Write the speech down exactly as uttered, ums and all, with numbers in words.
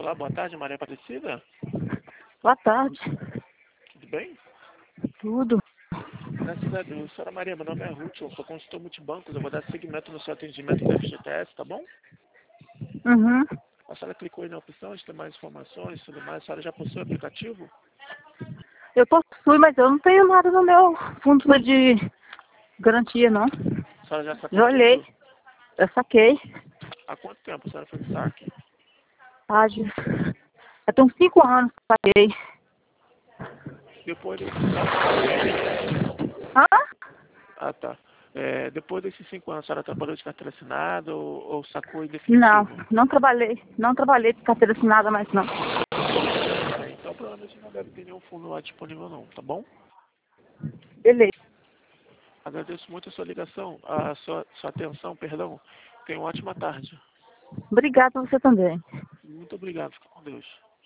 Olá, boa tarde, Maria Aparecida. Boa tarde. Tudo bem? Tudo. Graças a Deus. Senhora Maria, meu nome é Ruth, eu sou consultor multibancos, eu vou dar seguimento no seu atendimento da F G T S, tá bom? Uhum. A senhora clicou aí na opção de ter mais informações e tudo mais, a senhora já possui o aplicativo? Eu possuo, mas eu não tenho nada no meu fundo de garantia, não. A senhora já sacou Já olhei. tudo? Eu saquei. Há quanto tempo a senhora fez o saque? Ah, já já tem uns cinco anos que eu saquei. Depois desse saque... Hã? Ah, tá. É, depois desses cinco anos, a senhora trabalhou de carteira assinada ou, ou sacou em Não, definitivo? não trabalhei. Não trabalhei de carteira assinada mais, não. É, então provavelmente não deve ter nenhum fundo lá disponível não, tá bom? Beleza. Agradeço muito a sua ligação, a sua, sua atenção, perdão. Tenha uma ótima tarde. Obrigada a você também. Muito obrigado, fica com Deus.